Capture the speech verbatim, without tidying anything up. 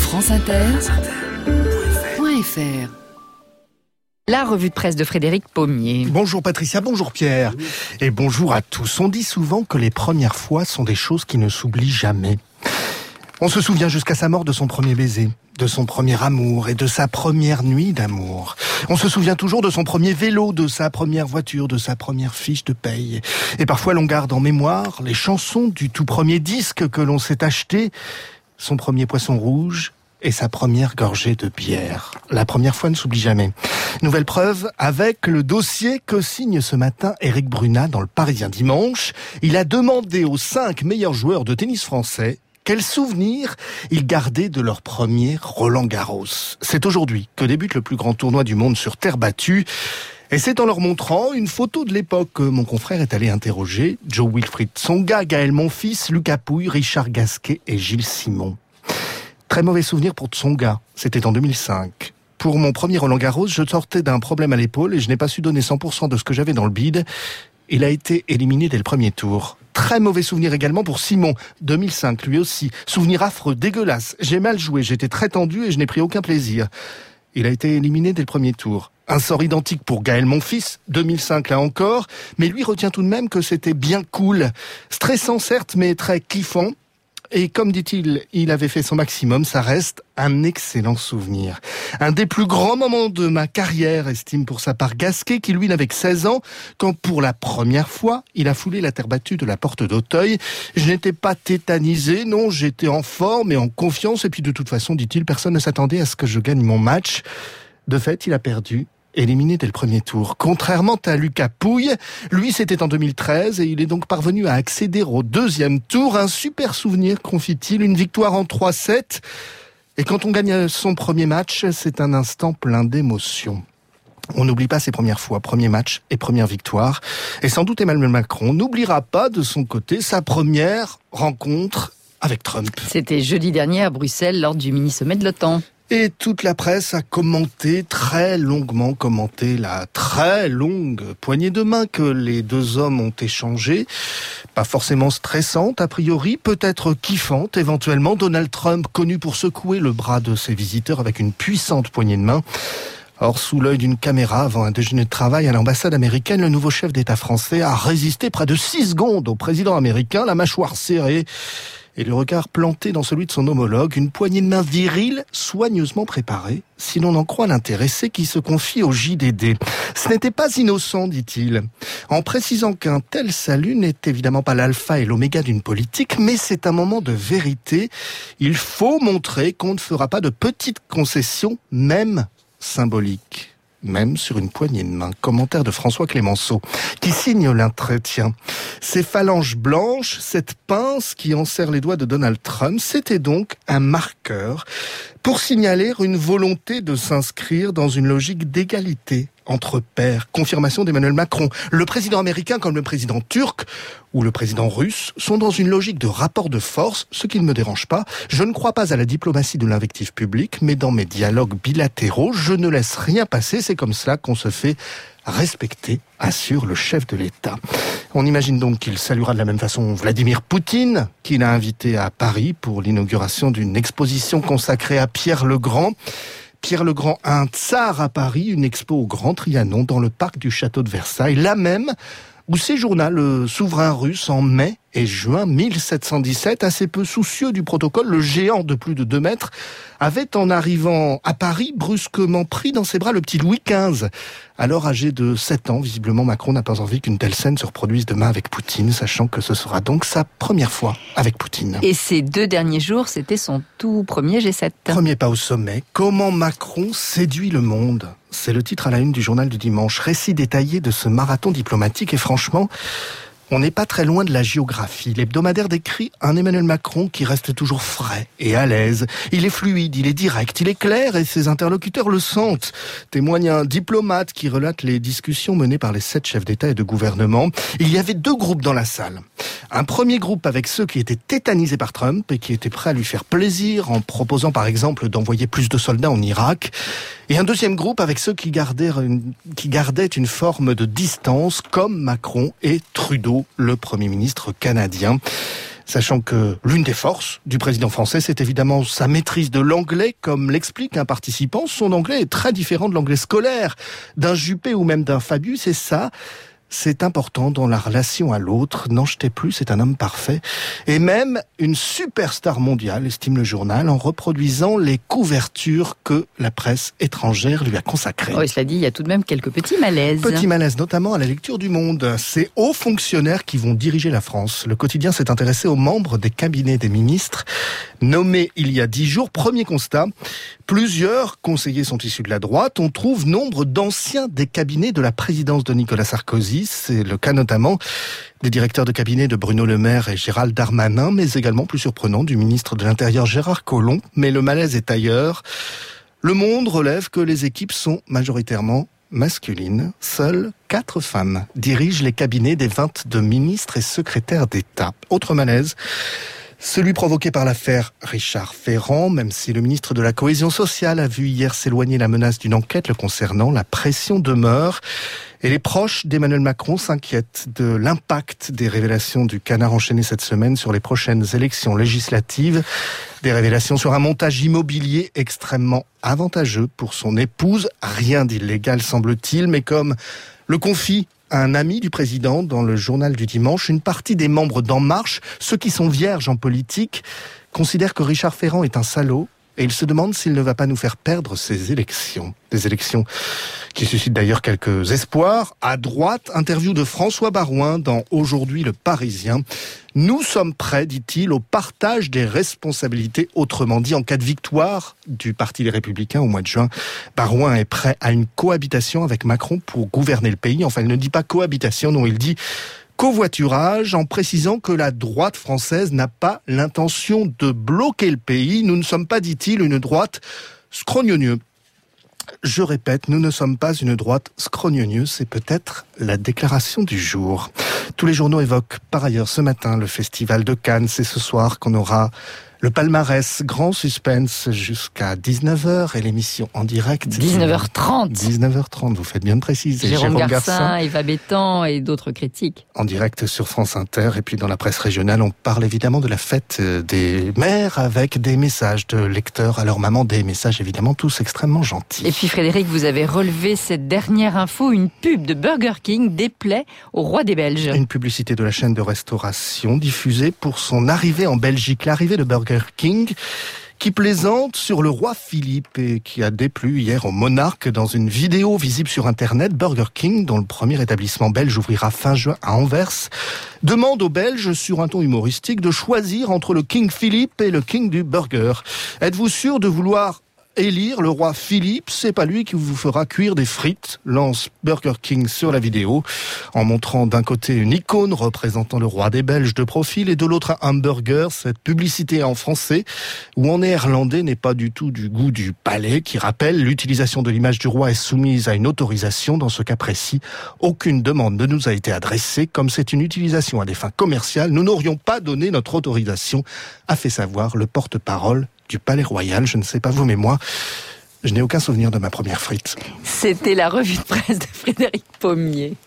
France Inter point F R. La revue de presse de Frédéric Pommier. Bonjour Patricia, bonjour Pierre. Et bonjour à tous. On dit souvent que les premières fois sont des choses qui ne s'oublient jamais. On se souvient jusqu'à sa mort de son premier baiser, de son premier amour et de sa première nuit d'amour. On se souvient toujours de son premier vélo, de sa première voiture, de sa première fiche de paye. Et parfois l'on garde en mémoire les chansons du tout premier disque que l'on s'est acheté, son premier poisson rouge et sa première gorgée de bière. La première fois ne s'oublie jamais. Nouvelle preuve avec le dossier que signe ce matin Eric Brunat dans le Parisien Dimanche. Il a demandé aux cinq meilleurs joueurs de tennis français quels souvenirs ils gardaient de leur premier Roland-Garros. C'est aujourd'hui que débute le plus grand tournoi du monde sur terre battue. Et c'est en leur montrant une photo de l'époque que mon confrère est allé interroger Jo-Wilfried Tsonga, Gaël Monfils, Lucas Pouille, Richard Gasquet et Gilles Simon. Très mauvais souvenir pour Tsonga, c'était en deux mille cinq. Pour mon premier Roland-Garros, je sortais d'un problème à l'épaule et je n'ai pas su donner cent pour cent de ce que j'avais dans le bide. Il a été éliminé dès le premier tour. Très mauvais souvenir également pour Simon, deux mille cinq, lui aussi. Souvenir affreux, dégueulasse. J'ai mal joué, j'étais très tendu et je n'ai pris aucun plaisir. Il a été éliminé dès le premier tour. Un sort identique pour Gaël Monfils, deux mille cinq là encore, mais lui retient tout de même que c'était bien cool. Stressant certes, mais très kiffant. Et comme dit-il, il avait fait son maximum, ça reste un excellent souvenir. Un des plus grands moments de ma carrière, estime pour sa part Gasquet, qui lui n'avait que seize ans, quand pour la première fois, il a foulé la terre battue de la porte d'Auteuil. Je n'étais pas tétanisé, non, j'étais en forme et en confiance, et puis de toute façon, dit-il, personne ne s'attendait à ce que je gagne mon match. De fait, il a perdu. Éliminé dès le premier tour. Contrairement à Lucas Pouille, lui c'était en deux mille treize et il est donc parvenu à accéder au deuxième tour. Un super souvenir, confie-t-il, une victoire en trois sept. Et quand on gagne son premier match, c'est un instant plein d'émotions. On n'oublie pas ses premières fois, premier match et première victoire. Et sans doute Emmanuel Macron n'oubliera pas de son côté sa première rencontre avec Trump. C'était jeudi dernier à Bruxelles lors du mini-sommet de l'OTAN. Et toute la presse a commenté, très longuement commenté, la très longue poignée de main que les deux hommes ont échangée. Pas forcément stressante, a priori, peut-être kiffante, éventuellement. Donald Trump, connu pour secouer le bras de ses visiteurs avec une puissante poignée de main. Or, sous l'œil d'une caméra, avant un déjeuner de travail à l'ambassade américaine, le nouveau chef d'État français a résisté près de six secondes au président américain, la mâchoire serrée et le regard planté dans celui de son homologue, une poignée de main virile, soigneusement préparée, si l'on en croit l'intéressé qui se confie au J D D. Ce n'était pas innocent, dit-il, en précisant qu'un tel salut n'est évidemment pas l'alpha et l'oméga d'une politique, mais c'est un moment de vérité. Il faut montrer qu'on ne fera pas de petites concessions, même symboliques. Même sur une poignée de main. Commentaire de François Clémenceau, qui signe l'entretien. Ces phalanges blanches, cette pince qui enserre les doigts de Donald Trump, c'était donc un marqueur pour signaler une volonté de s'inscrire dans une logique d'égalité entre pairs. Confirmation d'Emmanuel Macron. Le président américain comme le président turc ou le président russe sont dans une logique de rapport de force, ce qui ne me dérange pas. Je ne crois pas à la diplomatie de l'invective publique, mais dans mes dialogues bilatéraux, je ne laisse rien passer. C'est comme cela qu'on se fait respecter, assure le chef de l'État. On imagine donc qu'il saluera de la même façon Vladimir Poutine, qu'il a invité à Paris pour l'inauguration d'une exposition consacrée à Pierre le Grand. Pierre le Grand, un tsar à Paris, une expo au Grand Trianon dans le parc du château de Versailles, là même où séjourna le souverain russe en mai et juin mille sept cent dix-sept, assez peu soucieux du protocole, le géant de plus de deux mètres avait, en arrivant à Paris, brusquement pris dans ses bras le petit Louis quinze. Alors âgé de sept ans, visiblement Macron n'a pas envie qu'une telle scène se reproduise demain avec Poutine, sachant que ce sera donc sa première fois avec Poutine. Et ces deux derniers jours, c'était son tout premier G sept. Premier pas au sommet. Comment Macron séduit le monde ? C'est le titre à la une du journal du dimanche. Récit détaillé de ce marathon diplomatique et franchement, on n'est pas très loin de la géographie. L'hebdomadaire décrit un Emmanuel Macron qui reste toujours frais et à l'aise. Il est fluide, il est direct, il est clair et ses interlocuteurs le sentent. Témoigne un diplomate qui relate les discussions menées par les sept chefs d'État et de gouvernement. Il y avait deux groupes dans la salle. Un premier groupe avec ceux qui étaient tétanisés par Trump et qui étaient prêts à lui faire plaisir en proposant par exemple d'envoyer plus de soldats en Irak. Et un deuxième groupe avec ceux qui gardaient une, qui gardaient une forme de distance comme Macron et Trudeau, le Premier ministre canadien. Sachant que l'une des forces du président français, c'est évidemment sa maîtrise de l'anglais, comme l'explique un participant. Son anglais est très différent de l'anglais scolaire d'un Juppé ou même d'un Fabius, et ça, c'est important dans la relation à l'autre. N'en jetez plus, c'est un homme parfait. Et même une superstar mondiale, estime le journal, en reproduisant les couvertures que la presse étrangère lui a consacrées. Oui, cela dit, il y a tout de même quelques petits malaises. Petits malaises, notamment à la lecture du Monde. Ces hauts fonctionnaires qui vont diriger la France. Le quotidien s'est intéressé aux membres des cabinets des ministres, nommés il y a dix jours. Premier constat, plusieurs conseillers sont issus de la droite. On trouve nombre d'anciens des cabinets de la présidence de Nicolas Sarkozy. C'est le cas notamment des directeurs de cabinet de Bruno Le Maire et Gérald Darmanin, mais également, plus surprenant, du ministre de l'Intérieur Gérard Collomb. Mais le malaise est ailleurs. Le Monde relève que les équipes sont majoritairement masculines. Seules quatre femmes dirigent les cabinets des vingt-deux ministres et secrétaires d'État. Autre malaise, celui provoqué par l'affaire Richard Ferrand. Même si le ministre de la Cohésion sociale a vu hier s'éloigner la menace d'une enquête le concernant, la pression demeure. Et les proches d'Emmanuel Macron s'inquiètent de l'impact des révélations du Canard enchaîné cette semaine sur les prochaines élections législatives. Des révélations sur un montage immobilier extrêmement avantageux pour son épouse. Rien d'illégal semble-t-il, mais comme le confie un ami du président dans le journal du dimanche, une partie des membres d'En Marche, ceux qui sont vierges en politique, considèrent que Richard Ferrand est un salaud et ils se demandent s'il ne va pas nous faire perdre ces élections. Des élections qui suscitent d'ailleurs quelques espoirs. À droite, interview de François Baroin dans Aujourd'hui le Parisien. Nous sommes prêts, dit-il, au partage des responsabilités. Autrement dit, en cas de victoire du Parti des Républicains au mois de juin, Baroin est prêt à une cohabitation avec Macron pour gouverner le pays. Enfin, il ne dit pas cohabitation, non, il dit covoiturage, en précisant que la droite française n'a pas l'intention de bloquer le pays. Nous ne sommes pas, dit-il, une droite scrognogneuse. Je répète, nous ne sommes pas une droite scrognogneuse, c'est peut-être la déclaration du jour. Tous les journaux évoquent par ailleurs ce matin le festival de Cannes. C'est ce soir qu'on aura le palmarès, grand suspense jusqu'à dix-neuf heures et l'émission en direct. dix-neuf heures trente. dix-neuf heures trente, vous faites bien de préciser. Jérôme, Jérôme Garcin, Garcin, Eva Bétan et d'autres critiques. En direct sur France Inter et puis dans la presse régionale, on parle évidemment de la fête des mères avec des messages de lecteurs à leur maman, des messages évidemment tous extrêmement gentils. Et puis Frédéric, vous avez relevé cette dernière info, une pub de Burger King déplaît au roi des Belges. Une publicité de la chaîne de restauration diffusée pour son arrivée en Belgique, l'arrivée de Burger King, qui plaisante sur le roi Philippe et qui a déplu hier au monarque dans une vidéo visible sur Internet. Burger King, dont le premier établissement belge ouvrira fin juin à Anvers, demande aux Belges, sur un ton humoristique, de choisir entre le King Philippe et le King du burger. Êtes-vous sûr de vouloir élire le roi Philippe? C'est pas lui qui vous fera cuire des frites, lance Burger King sur la vidéo, en montrant d'un côté une icône représentant le roi des Belges de profil et de l'autre un hamburger. Cette publicité en français ou en néerlandais n'est pas du tout du goût du palais, qui rappelle l'utilisation de l'image du roi est soumise à une autorisation. Dans ce cas précis, aucune demande ne nous a été adressée. Comme c'est une utilisation à des fins commerciales, nous n'aurions pas donné notre autorisation, a fait savoir le porte-parole du Palais Royal. Je ne sais pas vous, mais moi, je n'ai aucun souvenir de ma première frite. C'était la revue de presse de Frédéric Pommier.